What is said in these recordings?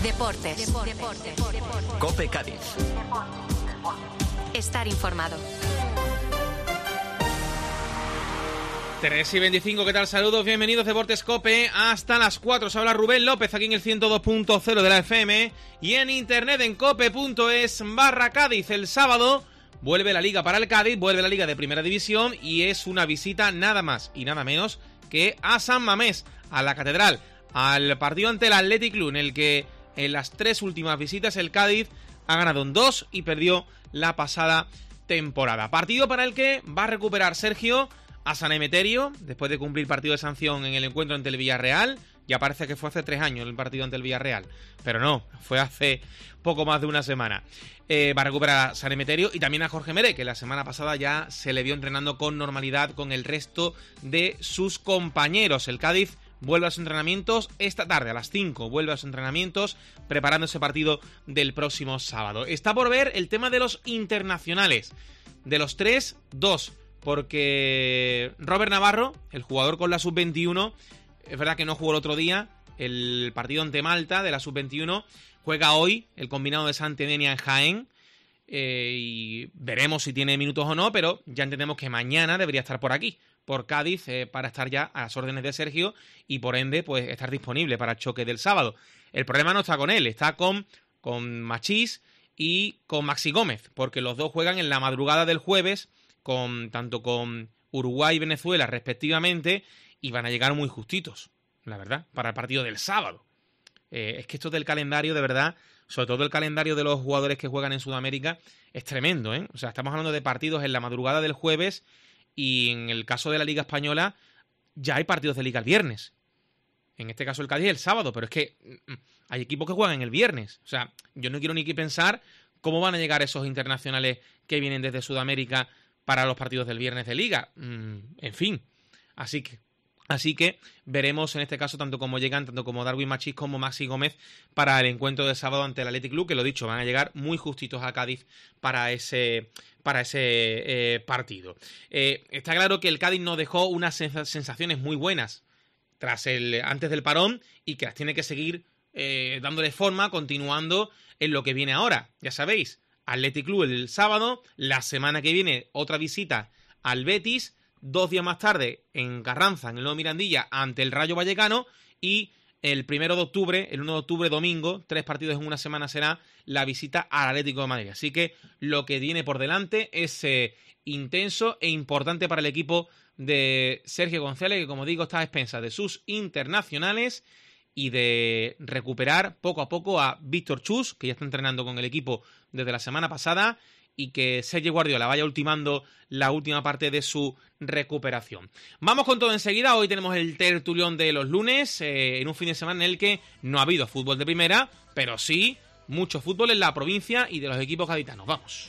Deportes. COPE Cádiz. Estar informado. 3:25, ¿qué tal? Saludos, bienvenidos Deportes COPE. Hasta las 4 se habla Rubén López aquí en el 102.0 de la FM y en internet en cope.es/Cádiz. El sábado vuelve la Liga para el Cádiz, vuelve la Liga de Primera División y es una visita nada más y nada menos que a San Mamés, a la Catedral, al partido ante el Athletic Club, en el que en las 3 últimas visitas el Cádiz ha ganado en 2 y perdió la pasada temporada. Partido para el que va a recuperar Sergio a San Emeterio, después de cumplir partido de sanción en el encuentro ante el Villarreal. Ya parece que fue hace 3 años el partido ante el Villarreal, pero no, fue hace poco más de una semana. Va a recuperar a San Emeterio y también a Jorge Meré, que la semana pasada ya se le vio entrenando con normalidad con el resto de sus compañeros. El Cádiz vuelve a sus entrenamientos esta tarde, a las 5, vuelve a sus entrenamientos preparando ese partido del próximo sábado. Está por ver el tema de los internacionales. De los 3, 2. Porque Robert Navarro, el jugador con la sub-21, es verdad que no jugó el otro día, el partido ante Malta de la sub-21, juega hoy el combinado de Santidenia en Jaén, y veremos si tiene minutos o no, pero ya entendemos que mañana debería estar por aquí, por Cádiz, para estar ya a las órdenes de Sergio y por ende pues estar disponible para el choque del sábado. El problema no está con él, está con Machís y con Maxi Gómez, porque los dos juegan en la madrugada del jueves, tanto con Uruguay y Venezuela respectivamente, y van a llegar muy justitos, la verdad, para el partido del sábado. Es que esto del calendario, de verdad, sobre todo el calendario de los jugadores que juegan en Sudamérica, es tremendo, ¿eh? O sea, estamos hablando de partidos en la madrugada del jueves y en el caso de la Liga Española ya hay partidos de Liga el viernes. En este caso el Cádiz el sábado, pero es que hay equipos que juegan el viernes. O sea, yo no quiero ni que pensar cómo van a llegar esos internacionales que vienen desde Sudamérica para los partidos del viernes de Liga. En fin, así que veremos en este caso tanto como llegan, tanto como Darwin Machís como Maxi Gómez para el encuentro de sábado ante el Athletic Club, que lo dicho, van a llegar muy justitos a Cádiz para ese partido. Está claro que el Cádiz nos dejó unas sensaciones muy buenas antes del parón y que las tiene que seguir dándole forma, continuando en lo que viene ahora. Ya sabéis, Athletic Club el sábado, la semana que viene otra visita al Betis, 2 días más tarde en Carranza, en el Nuevo Mirandilla, ante el Rayo Vallecano, y el 1 de octubre, domingo, 3 partidos en una semana será la visita al Atlético de Madrid. Así que lo que viene por delante es intenso e importante para el equipo de Sergio González, que como digo está a expensas de sus internacionales y de recuperar poco a poco a Víctor Chus, que ya está entrenando con el equipo desde la semana pasada, y que Sergio Guardiola vaya ultimando la última parte de su recuperación. Vamos con todo enseguida. Hoy tenemos el tertulión de los lunes, en un fin de semana en el que no ha habido fútbol de primera, pero sí mucho fútbol en la provincia y de los equipos gaditanos. Vamos.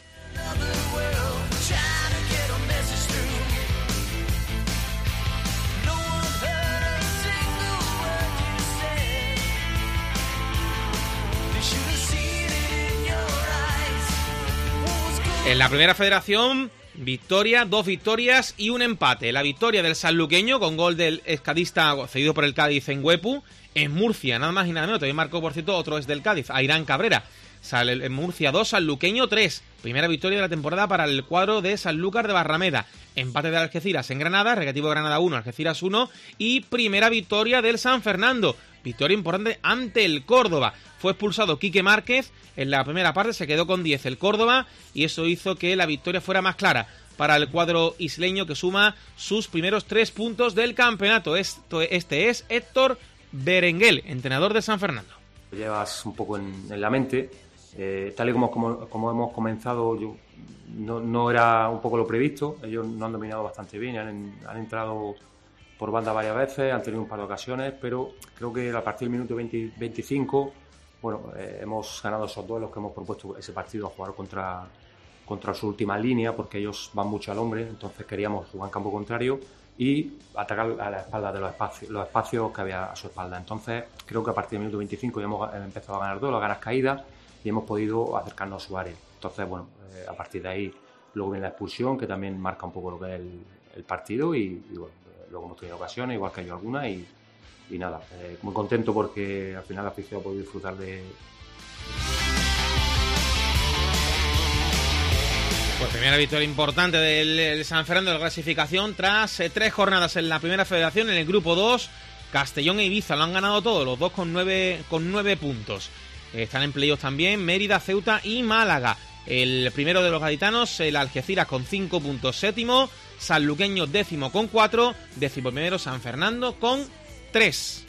En la primera federación, 2 victorias y un empate. La victoria del sanluqueño con gol del excadista cedido por el Cádiz en Huepu. En Murcia, nada más y nada menos, también marcó, por cierto, otro es del Cádiz, Airán Cabrera. En Murcia 2, sanluqueño 3. Primera victoria de la temporada para el cuadro de Sanlúcar de Barrameda. Empate de Algeciras en Granada, Recreativo Granada 1, Algeciras 1. Y primera victoria del San Fernando. Victoria importante ante el Córdoba. Fue expulsado Quique Márquez en la primera parte, se quedó con 10 el Córdoba y eso hizo que la victoria fuera más clara para el cuadro isleño, que suma sus primeros 3 puntos del campeonato. Este es Héctor Berenguel, entrenador de San Fernando. Lo llevas un poco en la mente, tal y como hemos comenzado, no era un poco lo previsto. Ellos no han dominado bastante bien, han entrado por banda varias veces, han tenido un par de ocasiones, pero creo que a partir del minuto 25, hemos ganado esos duelos que hemos propuesto ese partido, a jugar contra su última línea, porque ellos van mucho al hombre, entonces queríamos jugar en campo contrario y atacar a la espalda de los espacios que había a su espalda. Entonces creo que a partir del minuto 25 ya hemos empezado a ganar duelos, a ganar caídas y hemos podido acercarnos a su área. Entonces, a partir de ahí luego viene la expulsión, que también marca un poco lo que es el partido y luego hemos tenido ocasiones, igual que yo algunas, y nada, muy contento porque al final la afición ha podido disfrutar de... Pues primera victoria importante del San Fernando de la clasificación tras 3 jornadas en la primera federación. En el grupo 2, Castellón e Ibiza lo han ganado todos, los dos con 9 puntos. Están en playoffs también Mérida, Ceuta y Málaga. El primero de los gaditanos, el Algeciras, con 5 puntos, séptimo. Sanluqueño, décimo con 4. Décimo primero San Fernando con 3.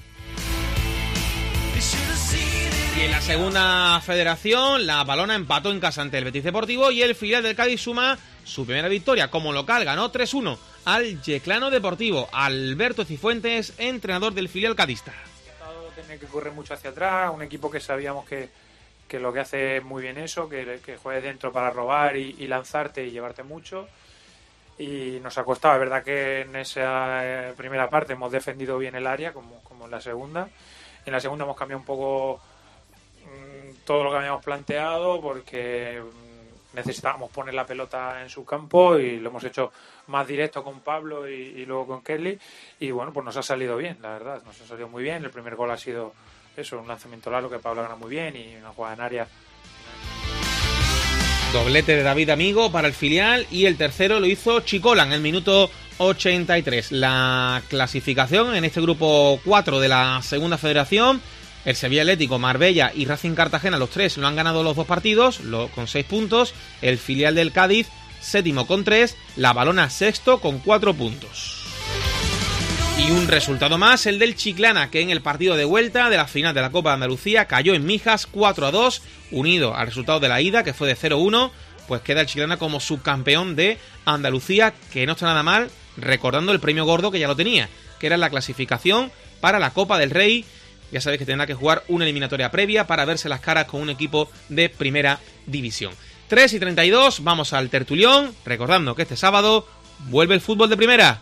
Y en la segunda federación, la Balona empató en casa ante el Betis Deportivo y el filial del Cádiz suma su primera victoria como local. Ganó 3-1 al Yeclano Deportivo. Alberto Cifuentes, entrenador del filial cadista. Tiene que correr mucho hacia atrás, un equipo que sabíamos que lo que hace es muy bien eso, que juegues dentro para robar y lanzarte y llevarte mucho. Y nos ha costado, es verdad que en esa primera parte hemos defendido bien el área, como en la segunda. En la segunda hemos cambiado un poco todo lo que habíamos planteado porque necesitábamos poner la pelota en su campo y lo hemos hecho más directo con Pablo y luego con Kelly y bueno, pues nos ha salido bien, la verdad, nos ha salido muy bien. El primer gol ha sido eso, un lanzamiento largo que Pablo gana muy bien y una jugada en área. Doblete de David Amigo para el filial y el tercero lo hizo Chicola en el minuto 83. La clasificación en este grupo 4 de la segunda federación: el Sevilla Atlético, Marbella y Racing Cartagena, los tres lo han ganado los 2 partidos con 6 puntos. El filial del Cádiz, séptimo con 3. La Balona, sexto con 4 puntos. Y un resultado más, el del Chiclana, que en el partido de vuelta de la final de la Copa de Andalucía cayó en Mijas 4-2, unido al resultado de la ida, que fue de 0-1, pues queda el Chiclana como subcampeón de Andalucía, que no está nada mal, recordando el premio gordo que ya lo tenía, que era la clasificación para la Copa del Rey. Ya sabéis que tendrá que jugar una eliminatoria previa para verse las caras con un equipo de primera división. 3:32, vamos al tertulión, recordando que este sábado vuelve el fútbol de primera.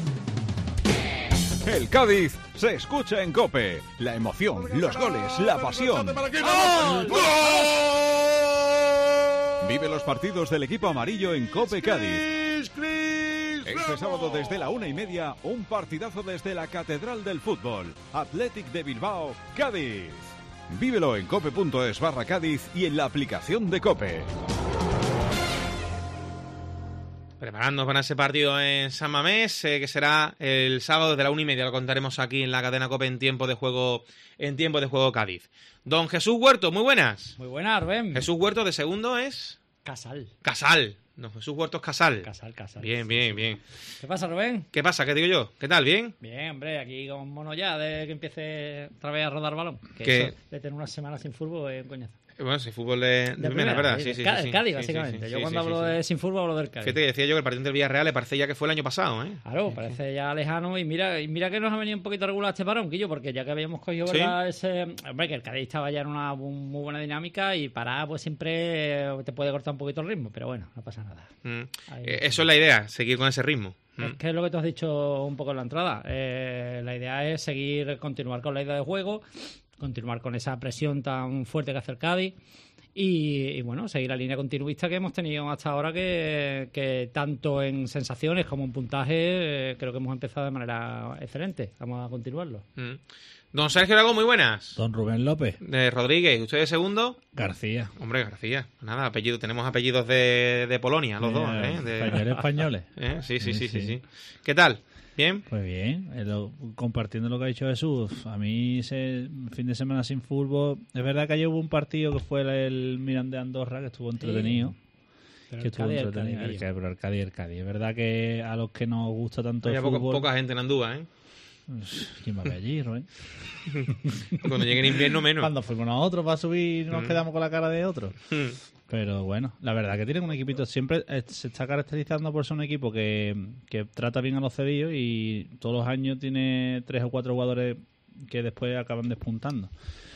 El Cádiz se escucha en COPE. La emoción, los goles, la pasión. Vive los partidos del equipo amarillo en COPE Cádiz. Este sábado desde la 1:30, un partidazo desde la Catedral del Fútbol. Athletic de Bilbao, Cádiz. Vívelo en cope.es/Cádiz y en la aplicación de COPE. Preparándonos para ese partido en San Mamés, que será el sábado desde la 1:30. Lo contaremos aquí en la cadena COPE en tiempo de juego Cádiz. Don Jesús Huerto, muy buenas. Muy buenas, Rubén. Jesús Huerto de segundo es... Casal. Don Jesús Huerto es Casal. Casal. Bien. ¿Qué pasa, Rubén? ¿Qué pasa? ¿Qué digo yo? ¿Qué tal? ¿Bien? Bien, hombre, aquí con mono ya de que empiece otra vez a rodar balón. Que ¿Qué? eso de tener una semana sin fútbol es un coñazo. Bueno, sí, fútbol de primera, ¿verdad? Sí. Cádiz, básicamente. Yo cuando hablo de sin fútbol hablo del Cádiz. Fíjate que decía yo que el partido del Villarreal le parece ya que fue el año pasado, ¿eh? Claro, parece ya lejano y mira que nos ha venido un poquito regular este parón, Quillo, porque ya que habíamos cogido, ¿verdad? Hombre, que el Cádiz estaba ya en una muy buena dinámica y parar pues siempre te puede cortar un poquito el ritmo, pero bueno, no pasa nada. Eso es la idea, seguir con ese ritmo. Es que es lo que tú has dicho un poco en la entrada. La idea es continuar con la idea de juego, continuar con esa presión tan fuerte que hace el Cádiz y bueno, seguir la línea continuista que hemos tenido hasta ahora, que tanto en sensaciones como en puntaje creo que hemos empezado de manera excelente. Vamos a continuarlo. Don Sergio Lago, muy buenas. Don Rubén López. De Rodríguez, ¿usted de segundo? García. Hombre, García. Nada, tenemos apellidos de Polonia, los dos, ¿eh? Españoles. Sí. ¿Qué tal? ¿Bien? Pues bien, compartiendo lo que ha dicho Jesús, a mí fin de semana sin fútbol, es verdad que ayer hubo un partido que fue el Mirandés Andorra, que estuvo entretenido. Pero que estuvo entretenido. Pero el Cádiz. Es verdad que a los que nos gusta tanto el fútbol... poca gente en Andúa, ¿eh? ¿Quién va a ver allí, Rubén? Cuando llegue el invierno, menos. Cuando fuimos nosotros para subir nos quedamos con la cara de otro. Pero bueno, la verdad que tienen un equipito, siempre se está caracterizando por ser un equipo que trata bien a los cedidos y todos los años tiene 3 o 4 jugadores que después acaban despuntando.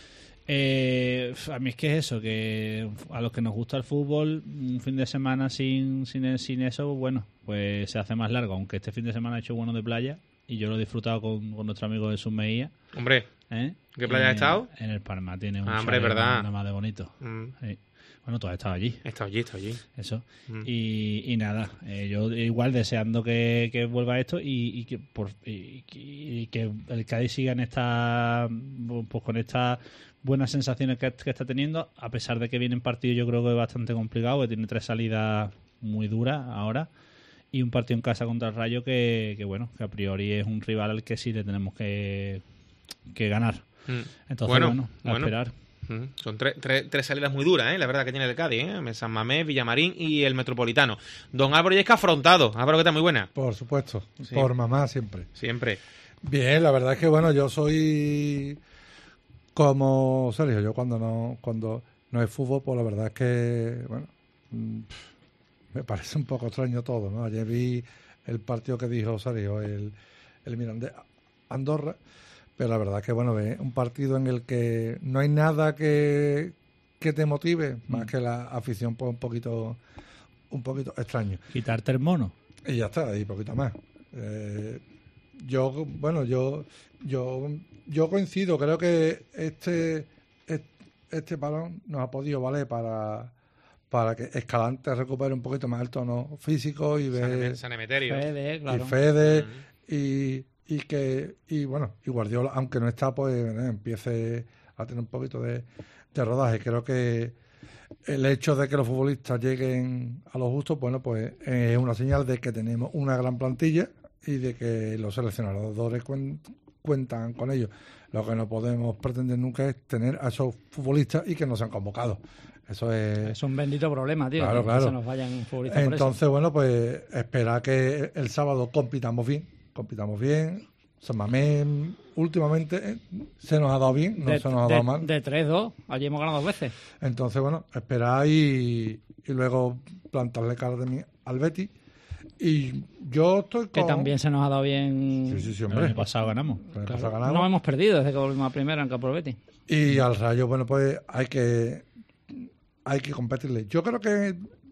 A mí es que es eso, que a los que nos gusta el fútbol, un fin de semana sin eso, bueno, pues se hace más largo, aunque este fin de semana he hecho bueno de playa y yo lo he disfrutado con nuestro amigo Jesús Mejía. Hombre, ¿Qué playa has estado? En el Palma tiene un hombre, ¿verdad? nada más de bonito. Sí. Bueno, tú has estado allí. He estado allí. Eso. Y nada, yo igual deseando que vuelva esto y que el Cádiz siga en pues con estas buenas sensaciones que está teniendo, a pesar de que vienen partidos yo creo que es bastante complicado, que tiene 3 salidas muy duras ahora y un partido en casa contra el Rayo que bueno, que a priori es un rival al que sí le tenemos que ganar. Entonces, a esperar. Son tres salidas muy duras, la verdad que tiene el Cádiz, San Mamés, Villamarín y el Metropolitano. Don Álvaro Yesca afrontado. Álvaro, ¿qué tal? Muy buena. Por supuesto, sí. Por mamá siempre. Bien, la verdad es que bueno, yo soy como Sergio, yo cuando no es fútbol, pues la verdad es que bueno, me parece un poco extraño todo, ¿no? Ayer vi el partido que dijo Sergio, el Mirandés Andorra. Pero la verdad es que, bueno, es un partido en el que no hay nada que te motive, más que la afición, pues un poquito extraño. Quitarte el mono. Y ya está, y poquito más. Yo coincido, creo que este balón nos ha podido valer para que Escalante recupere un poquito más el tono físico y ver San Emeterio. Fede, claro. Y Fede y Guardiola, aunque no está, pues empiece a tener un poquito de rodaje. Creo que el hecho de que los futbolistas lleguen a lo justo, bueno, pues es una señal de que tenemos una gran plantilla y de que los seleccionadores cuentan con ellos. Lo que no podemos pretender nunca es tener a esos futbolistas y que no sean convocados. Eso es un bendito problema, tío. Claro. Que se nos vayan futbolistas. Entonces, bueno, pues espera que el sábado compitamos bien. San Mamés últimamente se nos ha dado bien, se nos ha dado mal. De 3-2, allí hemos ganado 2 veces. Entonces, bueno, esperar y luego plantarle cara también al Betis. Y yo estoy que también se nos ha dado bien. Sí, hombre. El año pasado ganamos. No hemos perdido desde que volvimos a primera en campo del Betis. Y al Rayo, bueno, pues hay que competirle. Yo creo que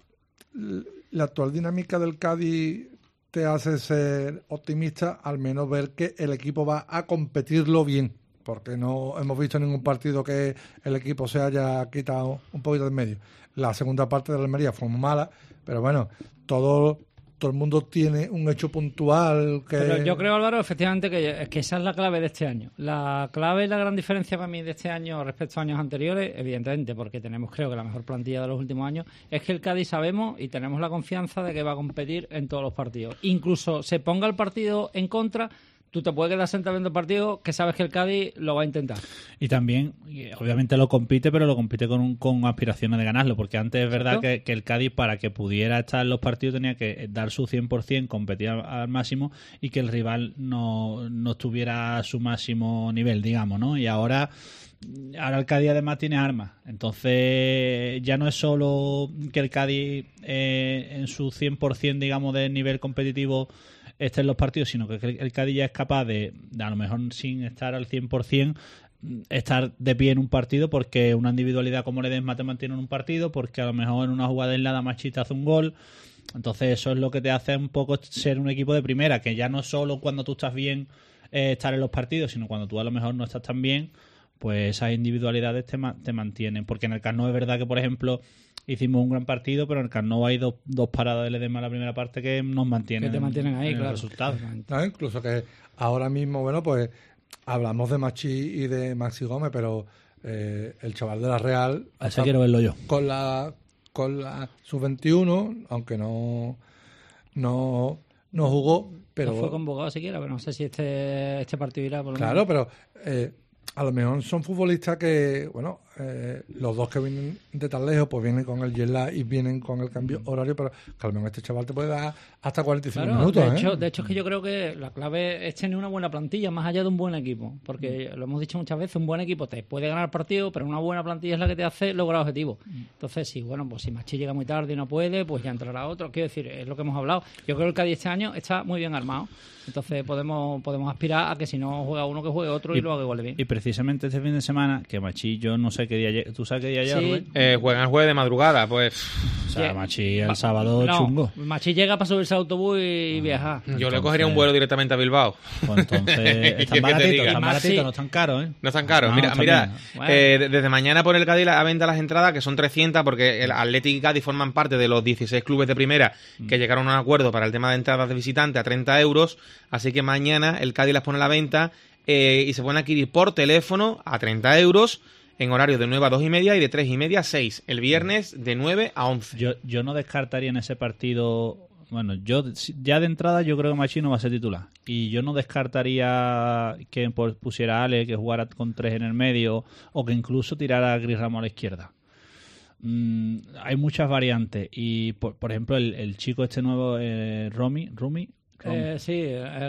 la actual dinámica del Cádiz te hace ser optimista, al menos ver que el equipo va a competirlo bien, porque no hemos visto ningún partido que el equipo se haya quitado un poquito de en medio. La segunda parte de la Almería fue muy mala, pero bueno, todo el mundo tiene un hecho puntual que... Pero yo creo, Álvaro, efectivamente que esa es la clave de este año. La clave y la gran diferencia para mí de este año respecto a años anteriores, evidentemente, porque tenemos, creo que la mejor plantilla de los últimos años, es que el Cádiz sabemos y tenemos la confianza de que va a competir en todos los partidos. Incluso se ponga el partido en contra, tú te puedes quedar sentado viendo el partido que sabes que el Cádiz lo va a intentar. Y también, obviamente lo compite, pero lo compite con aspiraciones de ganarlo, porque antes es verdad que el Cádiz, para que pudiera estar en los partidos, tenía que dar su 100%, competir al máximo y que el rival no estuviera a su máximo nivel, digamos, ¿no? Y ahora el Cádiz además tiene armas, entonces ya no es solo que el Cádiz en su 100%, digamos, de nivel competitivo esté en los partidos, sino que el Cádiz ya es capaz de a lo mejor sin estar al 100%, estar de pie en un partido, porque una individualidad como Ledesma te mantiene en un partido, porque a lo mejor en una jugada aislada Machita hace un gol. Entonces eso es lo que te hace un poco ser un equipo de primera, que ya no solo cuando tú estás bien estar en los partidos, sino cuando tú a lo mejor no estás tan bien, pues esas individualidades te mantienen. Porque en el Camp Nou es verdad que, por ejemplo, hicimos un gran partido, pero en el Camp Nou hay dos paradas de Ledesma en la primera parte que nos mantienen, que te mantienen ahí, en claro, el resultado. No, incluso que ahora mismo, bueno, pues hablamos de Machi y de Maxi Gómez, pero el chaval de la Real... Ese quiero verlo yo. Con la sub-21, aunque no jugó, pero... No fue convocado siquiera, pero no sé si este partido irá por lo Claro, menos. pero a lo mejor son futbolistas que, bueno, los dos que vienen de tan lejos, pues vienen con el jet lag y vienen con el cambio horario, pero que a lo mejor este chaval te puede dar hasta 45 minutos. De hecho, es que yo creo que la clave es tener una buena plantilla, más allá de un buen equipo, porque lo hemos dicho muchas veces, un buen equipo te puede ganar partido, pero una buena plantilla es la que te hace lograr objetivos. Entonces, sí, bueno, pues si Machi llega muy tarde y no puede, pues ya entrará otro. Quiero decir, es lo que hemos hablado. Yo creo que el Cádiz este año está muy bien armado. Entonces podemos aspirar a que si no juega uno, que juegue otro y lo haga igual de bien. Y precisamente este fin de semana, que Machi yo no sé sabes qué día llega. ¿Tú sabes qué día llega, Sí. Rubén? Juegan el jueves de madrugada, pues. O sea, Machi el sábado chungo. Machi llega para subirse al autobús y viajar. Yo le cogería un vuelo directamente a Bilbao. Pues entonces, ¿Qué están te diga? baratitos, Sí. no están caros, ¿eh? No están caros. No, mira, está mira, bien. Bueno. desde mañana pone el Cádiz a venta las entradas, que son 300, porque el Athletic y Cádiz forman parte de los 16 clubes de primera que llegaron a un acuerdo para el tema de entradas de visitante a 30 euros. Así que mañana el Cádiz las pone a la venta y se pueden adquirir por teléfono a 30 euros en horario de 9 a 2 y media y de 3 y media a 6. El viernes de 9 a 11. Yo no descartaría en ese partido. Bueno, yo ya de entrada yo creo que Machi no va a ser titular. Y yo no descartaría que pusiera a Ale, que jugara con 3 en el medio, o que incluso tirara a Gris Ramos a la izquierda. Hay muchas variantes. Y, por ejemplo, el chico este nuevo, Rumi. Sí,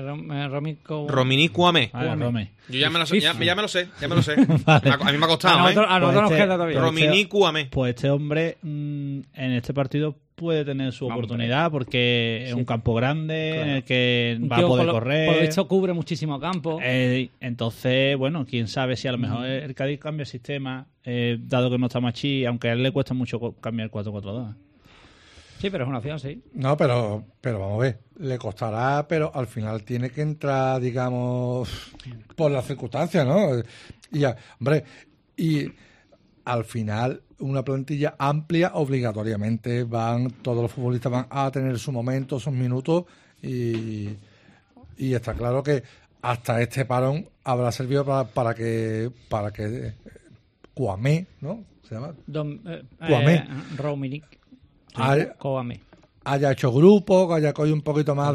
Romini Cuame. Rome. Yo ya me lo sé. Ya me lo sé. Vale. A mí me ha costado, a nosotros nos queda todavía. Romini Cuame. Pues este hombre en este partido puede tener su oportunidad porque es un campo grande en el que va a poder correr. Por lo visto cubre muchísimo campo. Entonces, bueno, quién sabe si a lo mejor el Cádiz cambia el sistema, dado que no está Machi, aunque a él le cuesta mucho cambiar 4-4-2. Sí, pero es una opción, sí. No, pero vamos a ver, le costará, pero al final tiene que entrar, digamos, por las circunstancias, ¿no? Y ya, hombre, y al final una plantilla amplia, obligatoriamente todos los futbolistas van a tener su momento, sus minutos, y está claro que hasta este parón habrá servido para que Cuamé, ¿no? ¿Se llama? Cuamé. Rominic. Coame. Haya hecho grupo, que haya cogido un poquito más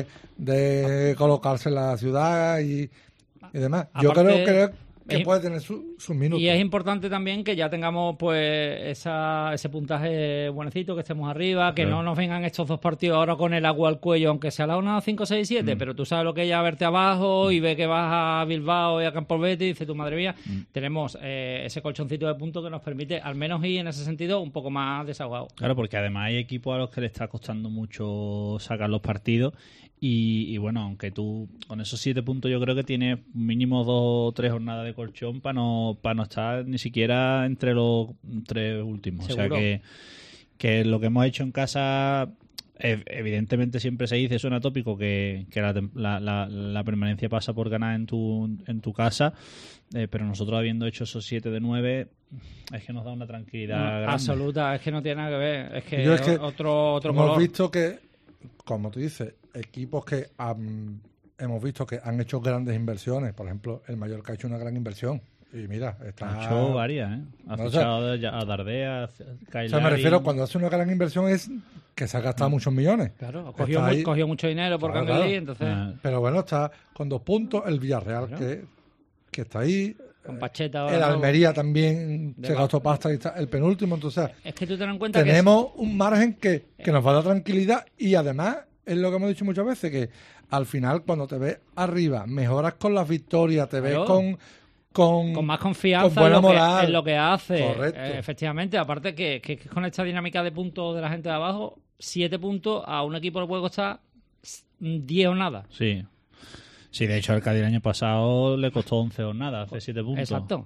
de colocarse en la ciudad y demás. Yo Aparte, creo que puede tener sus minutos. Y es importante también que ya tengamos pues ese puntaje buenecito, que estemos arriba, que no nos vengan estos dos partidos ahora con el agua al cuello, aunque sea la 1, 5, 6, 7, pero tú sabes lo que es ya verte abajo y ve que vas a Bilbao y a Campos Betis y dices, tu madre mía, tenemos ese colchoncito de puntos que nos permite al menos ir en ese sentido un poco más desahogado. Claro, porque además hay equipos a los que le está costando mucho sacar los partidos y bueno, aunque tú con esos 7 puntos yo creo que tienes mínimo 2 o 3 jornadas de colchón para no estar ni siquiera entre los 3 últimos. ¿Seguro? O sea que lo que hemos hecho en casa, evidentemente siempre se dice, suena tópico, que la permanencia pasa por ganar en tu casa, pero nosotros habiendo hecho esos 7 de 9 es que nos da una tranquilidad grande. Absoluta, es que no tiene nada que ver, es que, otro hemos color. visto que, como tú dices, equipos que hemos visto que han hecho grandes inversiones. Por ejemplo, el Mallorca ha hecho una gran inversión. Y mira, ha hecho varias, ¿eh? Ha fichado a Dardea, a Cailari. O sea, me refiero, cuando hace una gran inversión es que se ha gastado muchos millones. Claro, cogió mucho dinero por Candelí, entonces... Pero bueno, está con 2 puntos el Villarreal, que está ahí. Con Pacheta ahora el Almería también se gastó pasta y está el penúltimo. Entonces, es que tú ten en cuenta tenemos un margen que nos va a dar tranquilidad y además, es lo que hemos dicho muchas veces, que al final cuando te ves arriba, mejoras con las victorias, te ves con más confianza en lo que hace. Correcto. Efectivamente, aparte que con esta dinámica de puntos de la gente de abajo, 7 puntos a un equipo le puede costar 10 o nada. Sí, de hecho al Cádiz el año pasado le costó 11 o nada, hace 7 puntos. Exacto.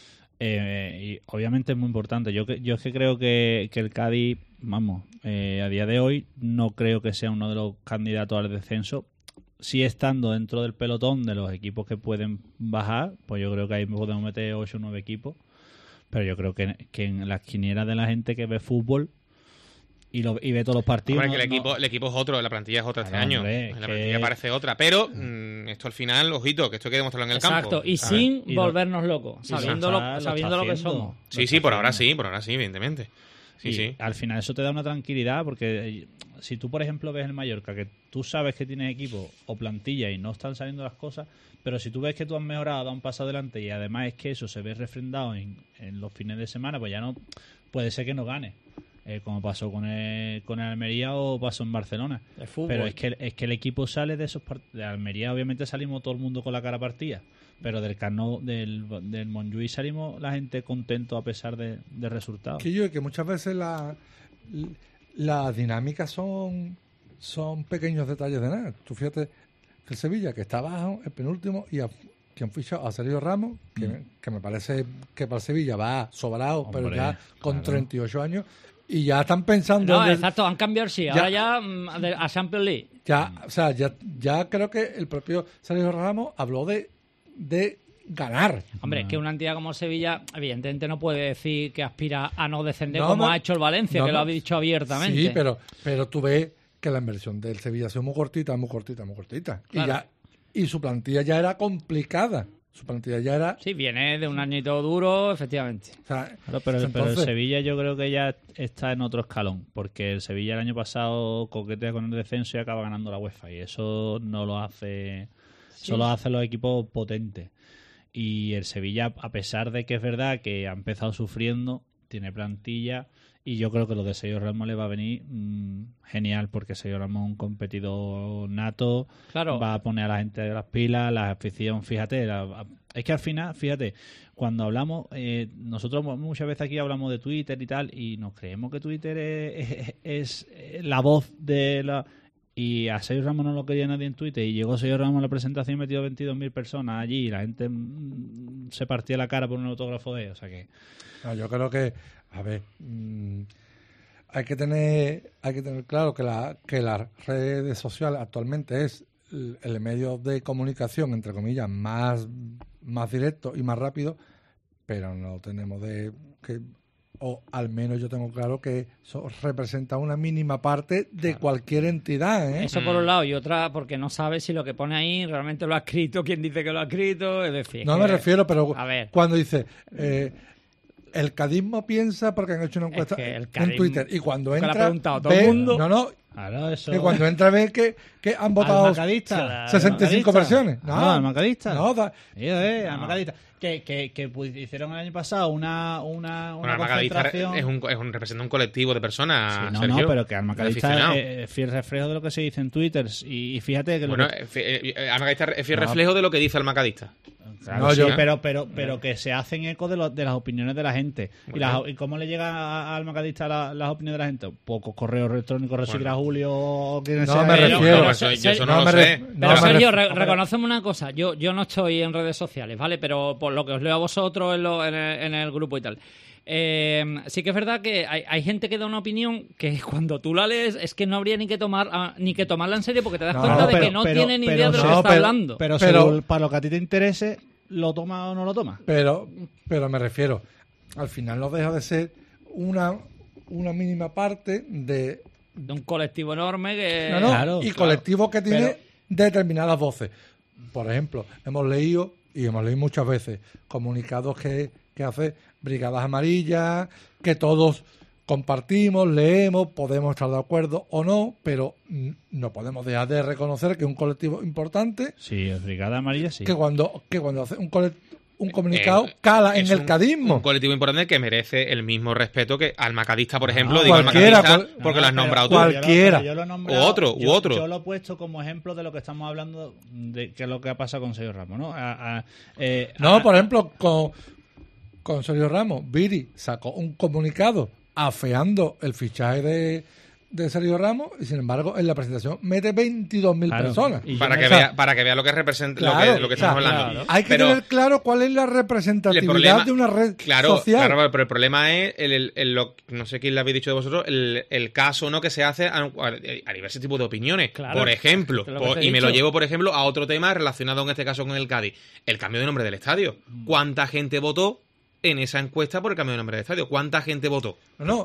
Y obviamente es muy importante. Yo es que creo que el Cádiz, vamos, a día de hoy no creo que sea uno de los candidatos al descenso. Sí, estando dentro del pelotón de los equipos que pueden bajar, pues yo creo que ahí podemos meter 8 o 9 equipos. Pero yo creo que en las quinielas de la gente que ve fútbol y ve todos los partidos... Hombre, que el equipo es otro, la plantilla es otra este año. La plantilla parece otra, pero esto al final, ojito, que esto hay que demostrarlo en el campo. Exacto, y ¿sabes? sin volvernos locos, sabiendo lo que somos. Sí, por ahora sí, evidentemente. Sí. Al final eso te da una tranquilidad porque si tú, por ejemplo, ves el Mallorca, que tú sabes que tienes equipo o plantilla y no están saliendo las cosas, pero si tú ves que tú has mejorado, dado un paso adelante y además es que eso se ve refrendado en los fines de semana, pues ya no puede ser que no gane. Como pasó con el Almería o pasó en Barcelona. Pero es que el equipo sale de esos partidos. De Almería obviamente salimos todo el mundo con la cara partida, pero del Montjuïc salimos la gente contento a pesar del resultado. Que muchas veces las dinámicas son pequeños detalles de nada. Tú fíjate, el Sevilla, que está abajo, el penúltimo, y que han fichado a Sergio Ramos, que me parece que para Sevilla va sobrado, Hombre, pero ya con claro. 38 años, y ya están pensando... No, en exacto, han cambiado sí. Ahora ya a Champions League. ya, o sea, ya creo que el propio Sergio Ramos habló de ganar. Hombre, es que una entidad como Sevilla, evidentemente no puede decir que aspira a no descender No, como no, ha hecho el Valencia, no, que lo no. ha dicho abiertamente. Sí, pero tú ves que la inversión del Sevilla ha sido muy cortita. Claro. Y su plantilla ya era complicada. Su plantilla ya era... Sí, viene de un añito duro, efectivamente. O sea, Claro, pero el entonces- Sevilla yo creo que ya está en otro escalón, porque el Sevilla el año pasado coquetea con el descenso y acaba ganando la UEFA, y eso no lo hace, solo hace los equipos potentes. Y el Sevilla, a pesar de que es verdad que ha empezado sufriendo, tiene plantilla, y yo creo que lo de Sergio Ramos le va a venir genial, porque Sergio Ramos es un competidor nato, Claro. va a poner a la gente de las pilas, la afición, fíjate, es que al final, fíjate, cuando hablamos, nosotros muchas veces aquí hablamos de Twitter y tal, y nos creemos que Twitter es la voz de la... Y a Sergio Ramos no lo quería nadie en Twitter, y llegó Sergio Ramos a la presentación y metió 22.000 personas allí, y la gente se partía la cara por un autógrafo de él, o sea que... No, yo creo que, a ver, hay que tener claro que las redes sociales actualmente es el medio de comunicación, entre comillas, más directo y más rápido, pero no tenemos o al menos yo tengo claro que eso representa una mínima parte de cualquier entidad, ¿eh? Eso por un lado, y otra porque no sabes si lo que pone ahí realmente lo ha escrito, quién dice que lo ha escrito, es decir... No es me que- refiero, pero A ver. cuando dice... el cadismo piensa porque han hecho una encuesta que el en cadismo- Twitter y cuando que le ha entra preguntado a todo el mundo. no, Claro, eso... que cuando entra ve que han votado Almacadista. 65 versiones. No, Almacadista. No, Almacadista. Que pues, hicieron el año pasado una Bueno, Almacadista concentración... representa un colectivo de personas, Sí, no, Sergio, no, pero que de Almacadista aficionados. es fiel reflejo de lo que se dice en Twitter. Y fíjate que... Bueno, Almacadista es fiel reflejo de lo que dice Almacadista. Claro, No, sí, yo- pero que se hacen eco de las opiniones de la gente. Bueno. ¿Y cómo le llega al Almacadista las opiniones de la gente? Pocos correos electrónicos recibirá Julio o quien No sea. me Pero- refiero. No, yo eso No no me lo re- sé. no Pero me Sergio, ref- reconocemos una cosa. Yo no estoy en redes sociales, ¿vale? Pero por lo que os leo a vosotros en el grupo y tal. Sí que es verdad que hay gente que da una opinión que cuando tú la lees es que no habría ni que tomarla en serio porque te das No, cuenta de pero- que no tiene ni idea de lo que no, está pero- hablando. Pero Pero- para lo que a ti te interese, ¿lo toma o no lo toma? pero me refiero, al final no deja de ser una mínima parte de De un colectivo enorme que... no, Claro, y claro. colectivos que tiene Pero- determinadas voces. Por ejemplo, hemos leído muchas veces comunicados que hace Brigadas Amarillas, que todos compartimos, leemos, podemos estar de acuerdo o no, pero no podemos dejar de reconocer que es un colectivo importante, Sí, Brigada Amarilla sí. que cuando hace un comunicado cala en Es el cadismo. Un colectivo importante que merece el mismo respeto que Almacadista, por ejemplo. Ah, Digo cualquiera, Almacadista porque lo has nombrado tú. Cualquiera. Yo lo he nombrado- U otro. Yo lo he puesto como ejemplo de lo que estamos hablando, de que es lo que ha pasado con Sergio Ramos, ¿no? No, por ejemplo, con Sergio Ramos, Viri sacó un comunicado afeando el fichaje de Sergio Ramos y sin embargo en la presentación mete 22.000 Claro. personas. Y Para yo que, me- vea, para que vea lo que representa Claro, lo que o sea, estamos hablando. claro. Hay que Pero tener claro cuál es la representatividad problema- de una red Claro, social. claro, pero el problema es no sé quién le habéis dicho de vosotros, el caso no que se hace a diversos tipos de opiniones. Claro, Por ejemplo, es lo que te he y me lo dicho. llevo, por ejemplo, a otro tema relacionado en este caso con el Cádiz, el cambio de nombre del estadio. ¿Cuánta gente votó en esa encuesta por el cambio de nombre del estadio? ¿Cuánta gente votó?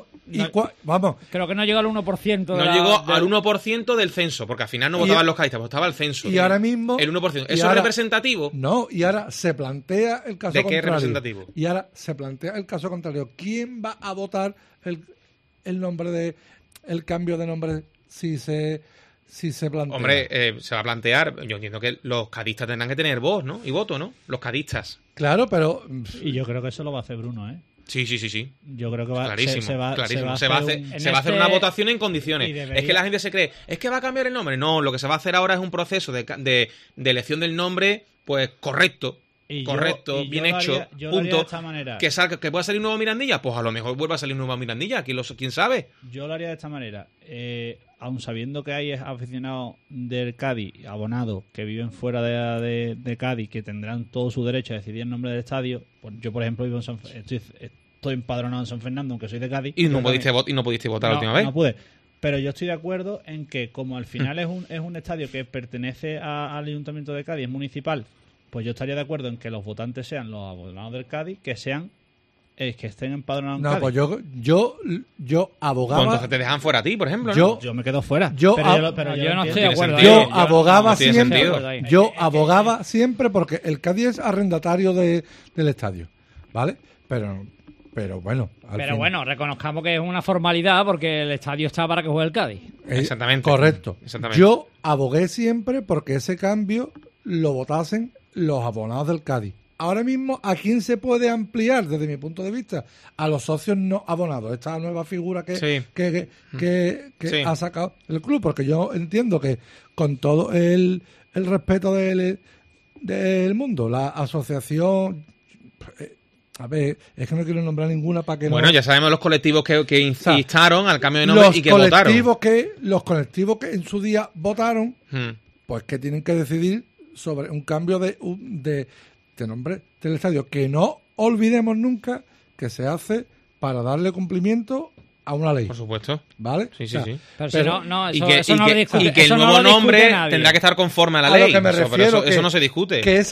Vamos, Creo que no llega al 1%. No llegó al 1% del censo, porque al final no Y- votaban los cadistas, votaba el censo. y ahora mismo El 1%. y ¿Eso ahora- es representativo? no, y ahora se plantea el caso ¿De qué es contrario. representativo? Y ahora se plantea el caso contrario. ¿Quién va a votar el nombre de el cambio de nombre si se plantea? Hombre, se va a plantear, yo entiendo que los cadistas tendrán que tener voz, ¿no? Y voto, ¿no? Los cadistas. Claro, pero Y yo creo que eso lo va a hacer Bruno, ¿eh? Sí. Yo creo que va, Clarísimo, clarísimo. Se va a hacer En una este- votación en condiciones. y debería- Es que la gente se cree, es que va a cambiar el nombre. No, lo que se va a hacer ahora es un proceso de elección del nombre, pues correcto. correcto, bien hecho, yo lo haría de punto. esta manera. Que pueda salir un nuevo Mirandilla, pues a lo mejor vuelva a salir un nuevo Mirandilla, quién sabe. Yo lo haría de esta manera. Aun sabiendo que hay aficionados del Cádiz, abonados, que viven fuera de Cádiz, que tendrán todo su derecho a decidir el nombre del estadio. Pues yo, por ejemplo, vivo en estoy empadronado en San Fernando, aunque soy de Cádiz. Y no pudiste votar la última vez. No pude. Pero yo estoy de acuerdo en que, como al final es un estadio que pertenece al Ayuntamiento de Cádiz, es municipal, pues yo estaría de acuerdo en que los votantes sean los abonados del Cádiz, que estén empadronados en Cádiz. Pues yo abogaba... Pues entonces te dejan fuera a ti, por ejemplo, ¿no? Yo me quedo fuera. Yo no estoy de acuerdo. Yo abogaba siempre... Yo abogaba siempre porque el Cádiz es arrendatario del estadio, ¿vale? Pero bueno... bueno, reconozcamos que es una formalidad porque el estadio está para que juegue el Cádiz. Exactamente. Correcto. Exactamente. Yo abogué siempre porque ese cambio lo votasen los abonados del Cádiz. Ahora mismo, ¿a quién se puede ampliar desde mi punto de vista? A los socios no abonados. Esta nueva figura que ha sacado el club. Porque yo entiendo que con todo el respeto del mundo, la asociación... A ver, es que no quiero nombrar ninguna para que Bueno, ya sabemos los colectivos que instaron al cambio de nombre y que votaron. Los colectivos que en su día votaron, pues que tienen que decidir sobre un cambio de nombre del estadio, que no olvidemos nunca que se hace para darle cumplimiento a una ley. Por supuesto. ¿Vale? Sí. Pero eso no lo discute. Y que el nuevo nombre tendrá que estar conforme a la ley. A lo que me refiero, eso no se discute. Que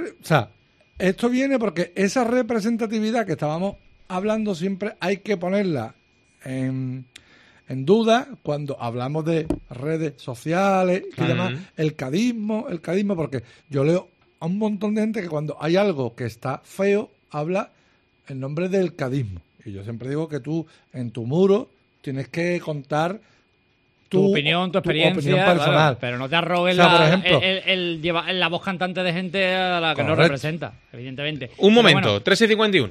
esto viene porque esa representatividad que estábamos hablando siempre hay que ponerla en duda cuando hablamos de redes sociales y demás. El cadismo, porque yo leo a un montón de gente que cuando hay algo que está feo, habla en nombre del cadismo. Y yo siempre digo que tú, en tu muro, tienes que contar tu opinión, tu experiencia personal. Claro, pero no te arrogues por ejemplo, la voz cantante de gente a la que no representa, evidentemente. Un momento, 13:51.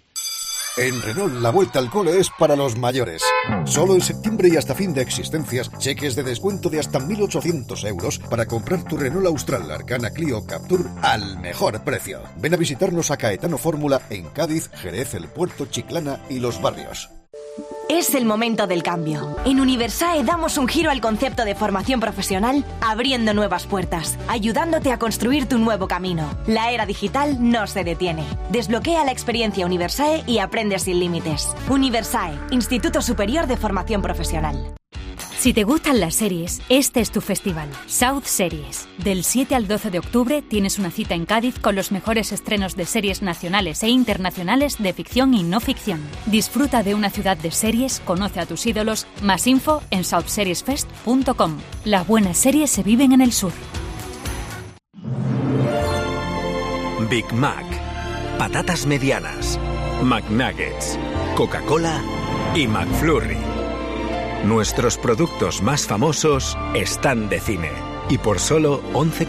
En Renault, la vuelta al cole es para los mayores. Solo en septiembre y hasta fin de existencias, cheques de descuento de hasta 1.800 euros para comprar tu Renault Austral, Arcana, Clio, Captur al mejor precio. Ven a visitarnos a Caetano Fórmula en Cádiz, Jerez, El Puerto, Chiclana y Los Barrios. Es el momento del cambio. En Universae damos un giro al concepto de formación profesional, abriendo nuevas puertas, ayudándote a construir tu nuevo camino. La era digital no se detiene. Desbloquea la experiencia Universae y aprende sin límites. Universae, Instituto Superior de Formación Profesional. Si te gustan las series, este es tu festival, South Series. Del 7 al 12 de octubre tienes una cita en Cádiz con los mejores estrenos de series nacionales e internacionales de ficción y no ficción. Disfruta de una ciudad de series, conoce a tus ídolos, más info en southseriesfest.com. Las buenas series se viven en el sur. Big Mac, patatas medianas, McNuggets, Coca-Cola y McFlurry. Nuestros productos más famosos están de cine y por solo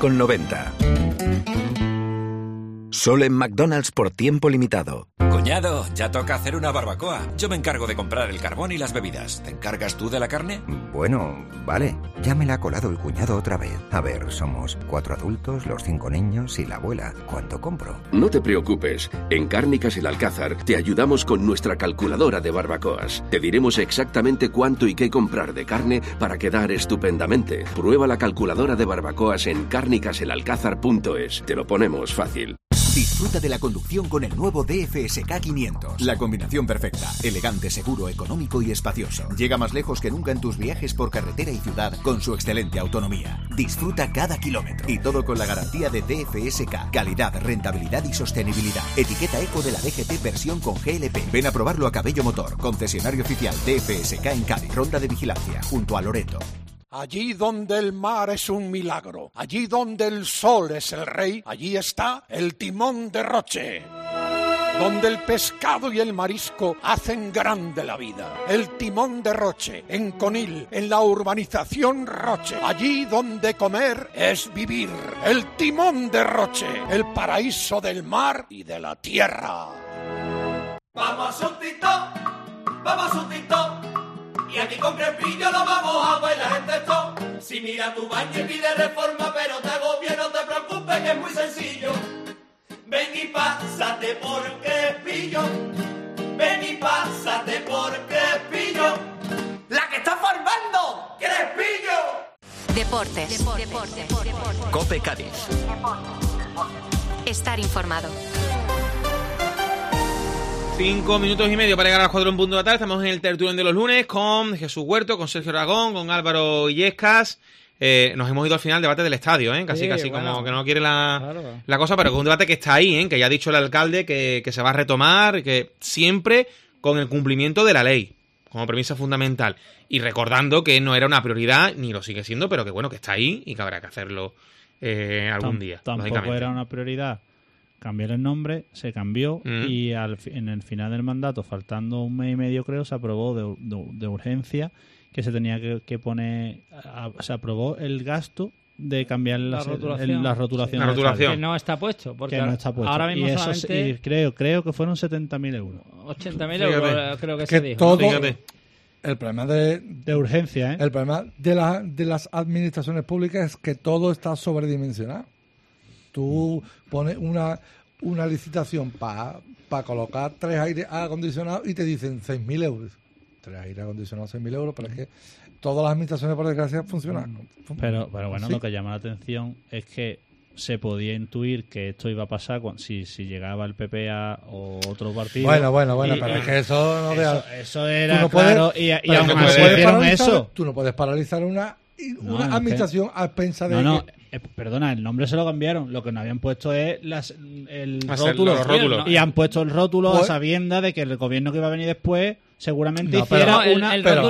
11,90. Solo en McDonald's por tiempo limitado. Cuñado, ya toca hacer una barbacoa. Yo me encargo de comprar el carbón y las bebidas. ¿Te encargas tú de la carne? Bueno, vale. Ya me la ha colado el cuñado otra vez. A ver, somos 4 adultos, los 5 niños y la abuela. ¿Cuánto compro? No te preocupes. En Cárnicas El Alcázar te ayudamos con nuestra calculadora de barbacoas. Te diremos exactamente cuánto y qué comprar de carne para quedar estupendamente. Prueba la calculadora de barbacoas en cárnicaselalcázar.es. Te lo ponemos fácil. Disfruta de la conducción con el nuevo DFSK 500. La combinación perfecta. Elegante, seguro, económico y espacioso. Llega más lejos que nunca en tus viajes por carretera y ciudad con su excelente autonomía. Disfruta cada kilómetro. Y todo con la garantía de DFSK. Calidad, rentabilidad y sostenibilidad. Etiqueta eco de la DGT versión con GLP. Ven a probarlo a Cabello Motor, concesionario oficial DFSK en Cádiz. Ronda de vigilancia, junto a Loreto. Allí donde el mar es un milagro, allí donde el sol es el rey, allí está el timón de Roche. Donde el pescado y el marisco hacen grande la vida. El timón de Roche, en Conil, en la urbanización Roche. Allí donde comer es vivir. El timón de Roche, el paraíso del mar y de la tierra. Vamos a un tito, vamos a un tito. Y aquí con Crespillo lo vamos a bailar en texto. Si mira tu baño y pide reforma, pero te agobia, no te preocupes que es muy sencillo. Ven y pásate por Crespillo. Ven y pásate por Crespillo. ¡La que está formando! ¡Crespillo! Deportes. COPE Cádiz. Estar informado. 5 minutos y medio para llegar a las 4 en punto de la tarde. Estamos en el tertulión de los lunes con Jesús Huerto, con Sergio Aragón, con Álvaro Illescas. Nos hemos ido al final del debate del estadio, casi bueno, como que no quiere la cosa, pero con un debate que está ahí, que ya ha dicho el alcalde que se va a retomar, que siempre con el cumplimiento de la ley como premisa fundamental, y recordando que no era una prioridad, ni lo sigue siendo, pero que bueno, que está ahí y que habrá que hacerlo algún día. Tampoco era una prioridad cambiar el nombre, se cambió y en el final del mandato, faltando un mes y medio creo, se aprobó de urgencia que se tenía que poner, se aprobó el gasto de cambiar la rotulación. Que no está puesto. Porque no está puesto. Ahora mismo y eso solamente... y creo que fueron 70.000 euros. 80.000 euros creo que se dijo. Todo el problema de urgencia, el problema de las administraciones públicas es que todo está sobredimensionado. Tú pones una licitación para colocar 3 aires acondicionados y te dicen 6.000 euros. 3 aires acondicionados, 6.000 euros, pero es que todas las administraciones, por desgracia, funcionan. Pero bueno, ¿sí? Lo que llama la atención es que se podía intuir que esto iba a pasar si llegaba el PP o otro partido. Bueno, pero es que eso no eso era claro, y aún así hicieron eso. Tú no puedes paralizar una administración a expensas de... Perdona, el nombre se lo cambiaron. Lo que no habían puesto es el rótulo. Los rótulos. Y han puesto el rótulo a sabiendas de que el gobierno que iba a venir después seguramente hiciera una... Pero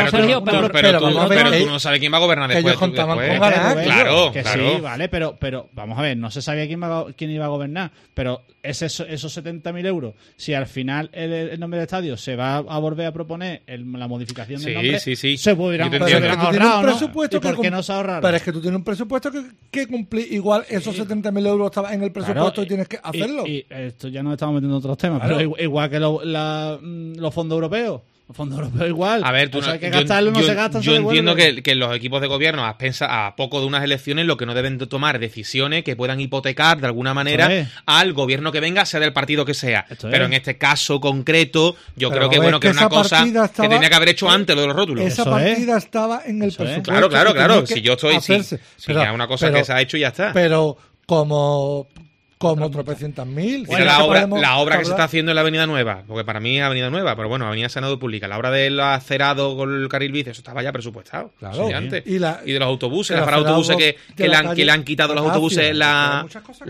tú no sabes quién va a gobernar después. Que ellos contaban con Claro. Sí, vale, pero vamos a ver, no se sabía quién iba a gobernar. Pero esos 70.000 euros, si al final el nombre del estadio se va a volver a proponer la modificación del nombre, se pudieran ahorrar, ¿no? ¿Por qué no se ahorraron? Pero es que tú tienes un presupuesto que cumplir. Igual esos 70.000 euros estaban en el presupuesto y tienes que hacerlo. Y esto ya nos estamos metiendo en otros temas, pero igual que los fondos europeos. Los fondos europeos igual. A ver, yo entiendo que los equipos de gobierno, a poco de unas elecciones, lo que no deben tomar decisiones que puedan hipotecar de alguna manera al gobierno que venga, sea del partido que sea. Pero en este caso concreto, yo creo que era una cosa que tenía que haber hecho antes lo de los rótulos. Esa partida estaba en el presupuesto. Claro. Si yo estoy... Si es una cosa que se ha hecho y ya está. Pero como tropecientas mil. Bueno, la obra que se está haciendo en la Avenida Nueva, porque para mí es Avenida Nueva, pero bueno, Avenida Senado Pública, la obra del acerado con el carril bici, eso estaba ya presupuestado. Claro. Antes. Y de los autobuses, las autobuses que le han quitado los autobuses, las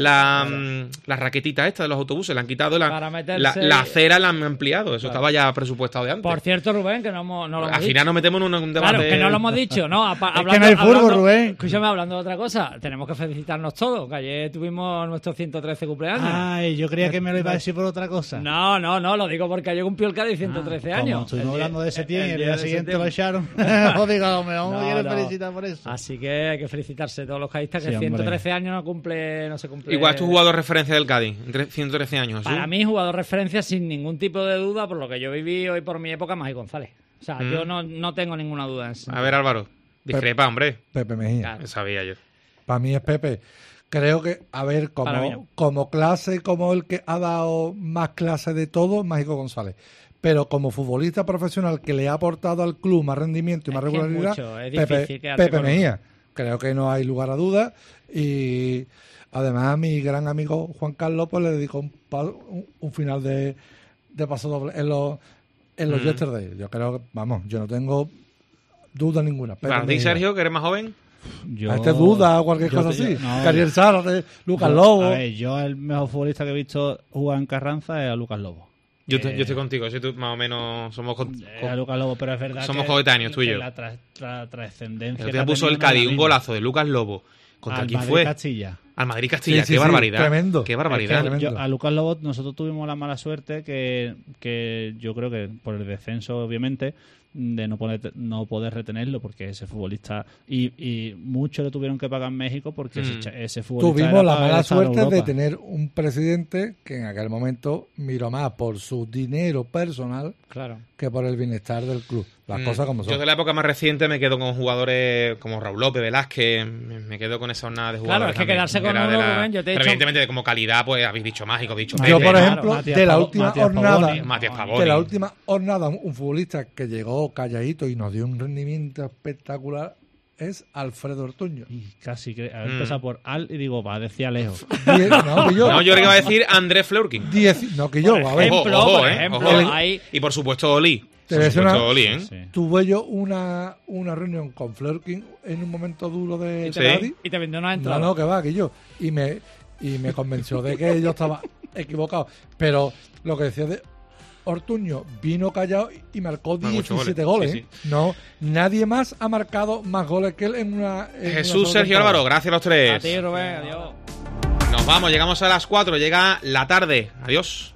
raquetitas estas de los autobuses, le han quitado la acera, la han ampliado, eso estaba ya presupuestado de antes. Por cierto, Rubén, que no lo hemos al final nos metemos en un debate. Claro, que no lo hemos dicho, ¿no? Es que no hay fútbol, Rubén. Escúchame, hablando de otra cosa, tenemos que felicitarnos todos, que ayer tuvimos nuestro 113 cumpleaños. Ay, yo creía que me lo iba a decir por otra cosa. No, lo digo porque ayer cumplió el Cádiz 113 años. Como estuvimos hablando de Setién y el día siguiente lo echaron. Os digo, a lo mejor me quieren felicitar por eso. Así que hay que felicitarse a todos los cadistas que 113 años no se cumple. Igual es tu jugador referencia del Cádiz, 113 años. ¿sí? Para mí, jugador referencia sin ningún tipo de duda, por lo que yo viví hoy por mi época, Magí González. O sea, yo no tengo ninguna duda en eso. A ver, Álvaro, discrepa, hombre. Pepe Mejía. Claro. Sabía yo. Para mí es Pepe. Creo que, como clase, como el que ha dado más clase de todo, Mágico González. Pero como futbolista profesional que le ha aportado al club más rendimiento y más regularidad, Pepe Mejía. Creo que no hay lugar a dudas. Y además a mi gran amigo Juan Carlos pues le dedicó un final de paso doble en los Yesterday. Yo creo que, yo no tengo duda ninguna. ¿Para ti, Sergio, que eres más joven? Duda o cualquier cosa así. Cariel Zárate, Lucas Lobo. A ver, yo el mejor futbolista que he visto jugar en Carranza es a Lucas Lobo. Yo estoy contigo, si tú más o menos somos a Lucas Lobo, pero es verdad somos coetáneos tú y yo. La trascendencia. El otro día puso el Cádiz un golazo de Lucas Lobo. ¿Contra quién fue? Al Madrid Castilla. Qué barbaridad. Tremendo. Qué barbaridad. A Lucas Lobo nosotros tuvimos la mala suerte que yo creo que por el descenso, obviamente, de no poder retenerlo porque ese futbolista y mucho le tuvieron que pagar en México porque ese futbolista tuvimos la mala suerte de tener un presidente que en aquel momento miró más por su dinero personal que por el bienestar del club. Las cosas como son. Yo de la época más reciente me quedo con jugadores como Raúl López, Velázquez, me quedo con esa jornada de jugadores. Claro, es que quedarse con era uno, Rubén, yo te he pero dicho- evidentemente como calidad, pues habéis dicho Mágico, habéis dicho Yo, Pepe, por ¿no? ejemplo, Matías de la Pavoni, última Matías jornada, Pavoni. Matías Pavoni. de la última jornada, un futbolista que llegó calladito y nos dio un rendimiento espectacular es Alfredo Ortuño. Y casi que empezado por Al y digo, va, decía lejos. No, que yo, No, yo creo que iba a decir André Fleurkin. no, que yo, a ver, Ojo, ejemplo, ahí- Y por supuesto Oli. Te Por voy a decir supuesto una- Oli, ¿eh? Sí. tuve yo una reunión con Fleurkin en un momento duro de Sí. Cádiz. Y te vendió una No, entrada. no, que va, que yo. Y me convenció de que yo estaba equivocado. Pero lo que decía de Ortuño vino callado y marcó Marcó 17 muchos goles. goles, sí, No, nadie más ha marcado más goles que él en una. Jesús, una sola Sergio, temporada. Álvaro, gracias a los tres. A ti, Rubén, adiós. Nos vamos, llegamos a las 4, llega la tarde. Adiós.